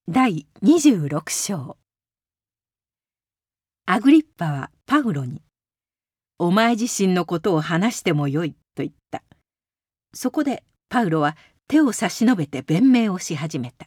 第26章。アグリッパはパウロに、お前自身のことを話してもよいと言った。そこでパウロは手を差し伸べて弁明をし始めた。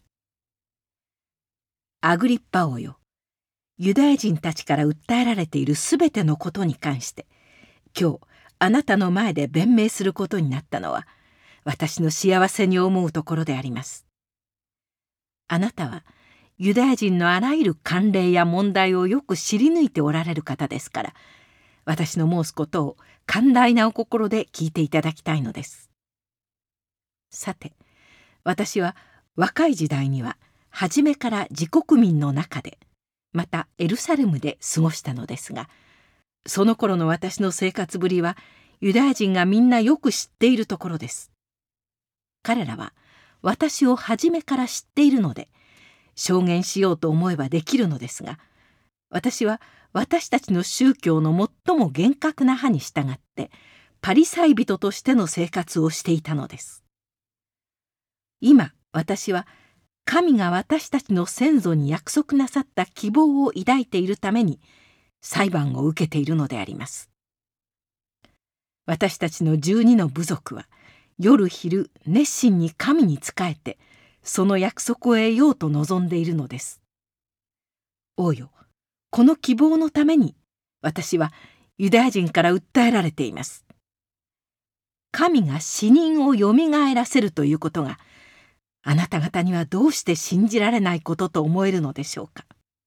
アグリッパ王よ、ユダヤ人たちから訴えられているすべてのことに関して、今日あなたの前で弁明することになったのは、私の幸せに思うところであります。あなたはユダヤ人のあらゆる慣例や問題をよく知り抜いておられる方ですから、私の申すことを寛大なお心で聞いていただきたいのです。さて、私は若い時代には初めから自国民の中で、またエルサレムで過ごしたのですが、その頃の私の生活ぶりはユダヤ人がみんなよく知っているところです。彼らは私を初めから知っているので、証言しようと思えばできるのですが、私は私たちの宗教の最も厳格な派に従ってパリサイ人としての生活をしていたのです。今私は神が私たちの先祖に約束なさった希望を抱いているために裁判を受けているのであります。私たちの12の部族は夜昼熱心に神に仕えてその約束を得ようと望んでいるのです。王よ、この希望のために私はユダヤ人から訴えられています。神が死人をよみがえらせるということがあなた方にはどうして信じられないことと思えるのでしょうか。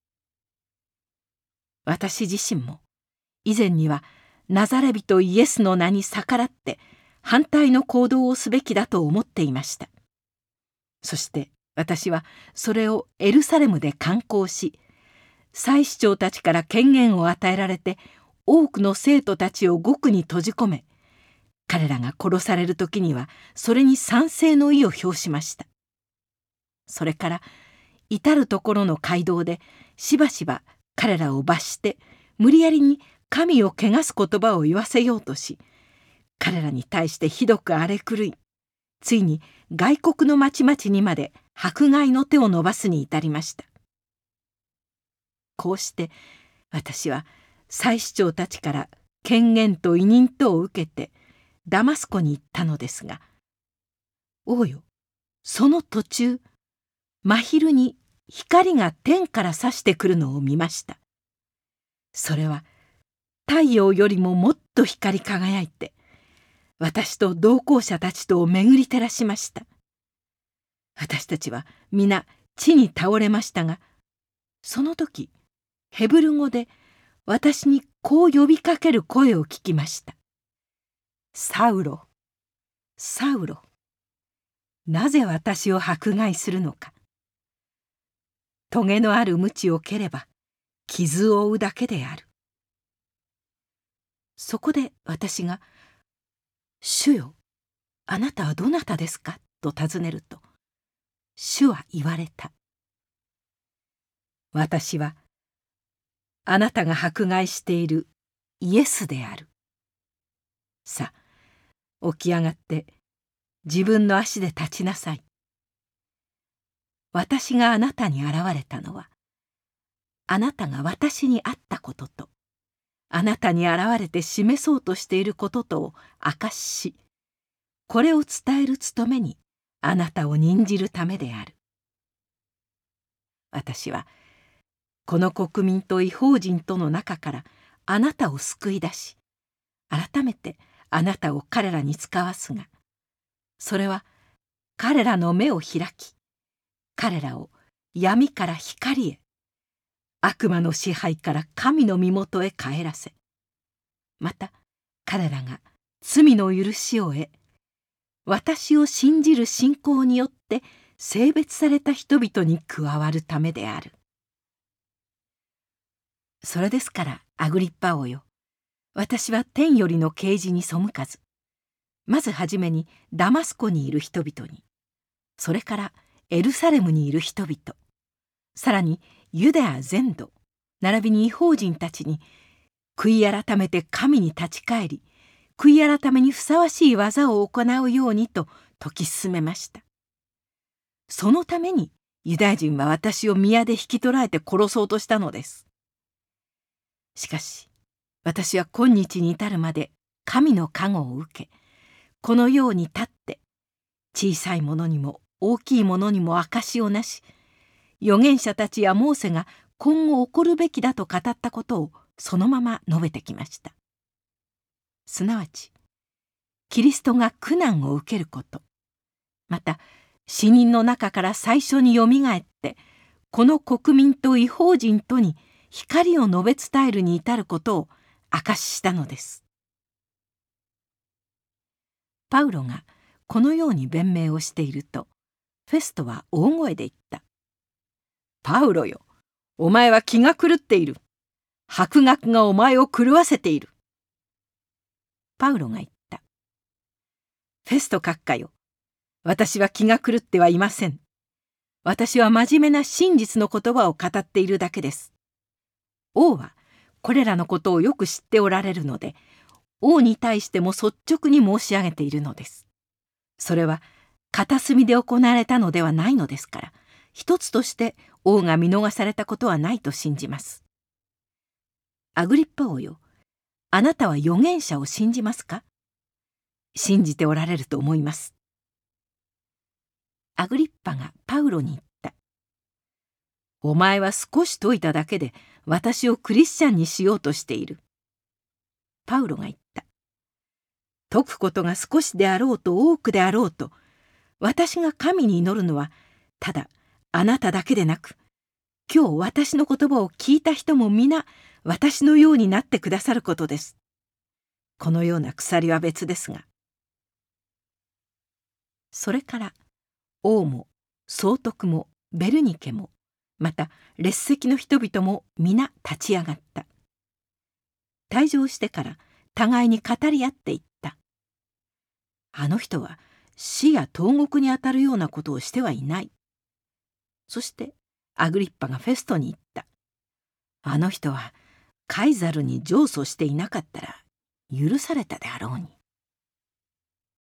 私自身も以前にはナザレ人イエスの名に逆らって反対の行動をすべきだと思っていました。そして私はそれをエルサレムで敢行し、祭司長たちから権限を与えられて多くの生徒たちを獄に閉じ込め、彼らが殺される時にはそれに賛成の意を表しました。それから至る所の街道でしばしば彼らを罰して無理やりに神を汚す言葉を言わせようとし、彼らに対してひどく荒れ狂い、ついに外国の町々にまで迫害の手を伸ばすに至りました。こうして私は祭司長たちから権限と委任とを受けてダマスコに行ったのですが、王よ、その途中、真昼に光が天から差してくるのを見ました。それは太陽よりももっと光り輝いて、私と同行者たちとを巡り照らしました。私たちは皆地に倒れましたが、その時ヘブル語で私にこう呼びかける声を聞きました。サウロ、サウロ、なぜ私を迫害するのか。棘のある鞭を蹴れば傷を負うだけである。そこで私が、主よ、あなたはどなたですかと尋ねると、主は言われた。私はあなたが迫害しているイエスである。さあ、起き上がって自分の足で立ちなさい。私があなたに現れたのは、あなたが私に会ったことと、あなたに現れて示そうとしていることとを証しし、これを伝える務めにあなたを任じるためである。私はこの国民と異邦人との中からあなたを救い出し、改めてあなたを彼らに使わすが、それは彼らの目を開き、彼らを闇から光へ、悪魔の支配から神の身元へ帰らせ、また彼らが罪の許しを得、私を信じる信仰によって聖別された人々に加わるためである。それですからアグリッパ王よ、私は天よりの啓示に背かず、まずはじめにダマスコにいる人々に、それからエルサレムにいる人々、さらにユダヤ全土並びに異邦人たちに、悔い改めて神に立ち返り、悔い改めにふさわしい技を行うようにと説き進めました。そのためにユダヤ人は私を宮で引き取られて殺そうとしたのです。しかし私は今日に至るまで神の加護を受け、このように立って小さいものにも大きいものにも証をなし、預言者たちやモーセが今後起こるべきだと語ったことをそのまま述べてきました。すなわちキリストが苦難を受けること、また死人の中から最初によみがえってこの国民と異邦人とに光を述べ伝えるに至ることを証ししたのです。パウロがこのように弁明をしていると、フェストは大声で言った。パウロよ、お前は気が狂っている。博学がお前を狂わせている。パウロが言った。フェスト閣下よ、私は気が狂ってはいません。私は真面目な真実の言葉を語っているだけです。王はこれらのことをよく知っておられるので、王に対しても率直に申し上げているのです。それは片隅で行われたのではないのですから、一つとして王が見逃されたことはないと信じます。アグリッパ王よ、あなたは預言者を信じますか？信じておられると思います。アグリッパがパウロに言った。お前は少し説いただけで私をクリスチャンにしようとしている。パウロが言った。説くことが少しであろうと多くであろうと、私が神に祈るのはただあなただけでなく、今日私の言葉を聞いた人も皆私のようになってくださることです。このような鎖は別ですが。それから王も総督もベルニケもまた列席の人々も皆立ち上がった。退場してから互いに語り合っていった。あの人は死や投獄にあたるようなことをしてはいない。そしてアグリッパがフェストに言った。あの人はカイザルに上訴していなかったら許されたであろうに。